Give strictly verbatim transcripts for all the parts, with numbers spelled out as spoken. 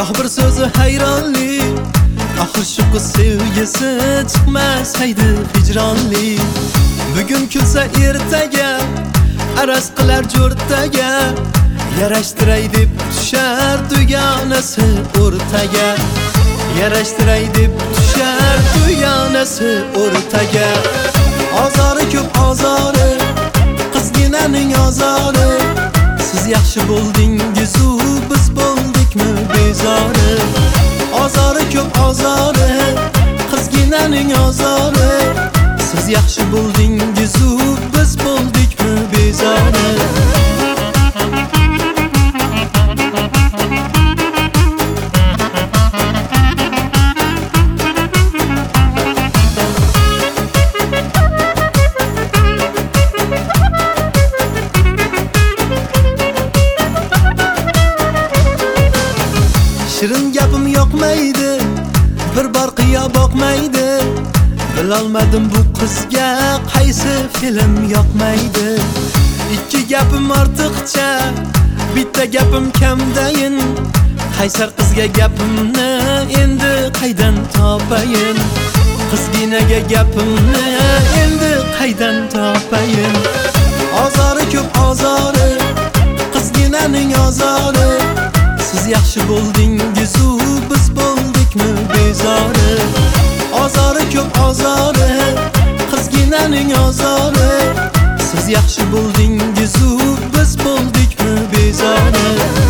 Goh bir so'zi hayronlik, oxir shu qiz sevgisi chiqmas haydi hijronli. Bugun kulsa ertaga, araz qilar jo'rtaga, yarashtiray deb tushar dugonasi o'rtaga. Yarashtiray deb tushar dugonasi o'rtaga. Ozori ko'p ozori, qizginaning ozori. Siz yaxshi bo'ldingiz-u, biz bo'ldikmi bezori. Ozori ko'p ozori, qizginaning ozori. Siz yaxshi bo'ldingiz-u, biz bo'ldikmi bezori. Shirin gapim yoqmaydi, bir bor qiyo boqmaydi. Bilolmadim bu qizga qaysi film yoqmaydi. Ikki gapim ortiqcha, bitta gapim kamdayin. Qaysar qizga gapimni endi qaydan topayin? Qizginaga gapimni endi qaydan topayin? Ozori ko'p ozori, qizginaning ozori. Siz yaxshi bo'ldingiz-u, biz bo'ldikmi bezori. Ozori ko'p ozori, qizginaning ozori. Siz yaxshi bo'ldingiz-u, biz bo'ldikmi bezori.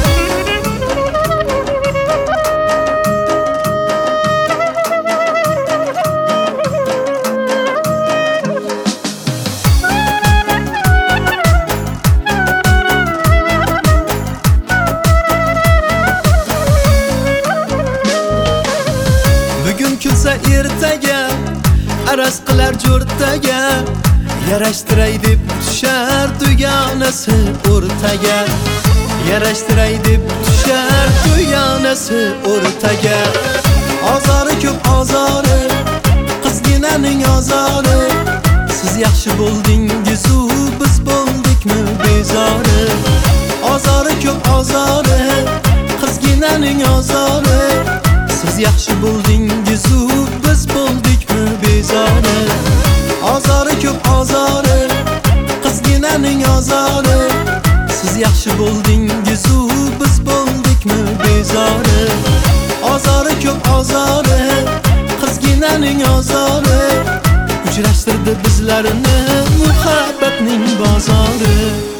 Kulsa ertaga, araz qilar jo'rtaga, yarashtiray deb tushar dugonasi o'rtaga. Yarashtiray deb tushar dugonasi o'rtaga. Ozori ko'p ozori, qizginaning ozori. Siz yaxshi bo'ldingiz-u, biz bo'ldikmi bezori. Ozori ko'p ozori, qizginaning ozori. Siz yaxshi bo'ldingiz-u, biz bo'ldikmi bezori. Ozori ko'p ozori, qizginaning ozori. Siz yaxshi bo'ldingiz-u, biz bo'ldikmi bezori. Ozori ko'p ozori, qizginaning ozori. Uchrashtirdi bizlarni muhabbatning bozori.